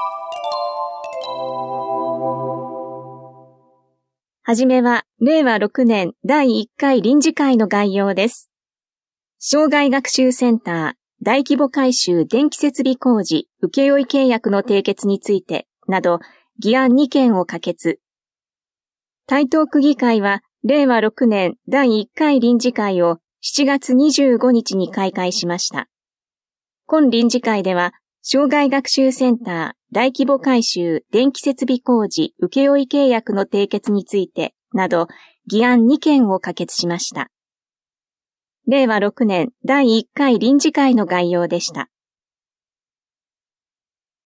はじめは、令和6年第1回臨時会の概要です。障害学習センター大規模改修電気設備工事請負契約の締結についてなど議案2件を可決。台東区議会は令和6年第1回臨時会を7月25日に開会しました。今臨時会では障害学習センター大規模改修電気設備工事請負契約の締結についてなど議案2件を可決しました。令和6年第1回臨時会の概要でした。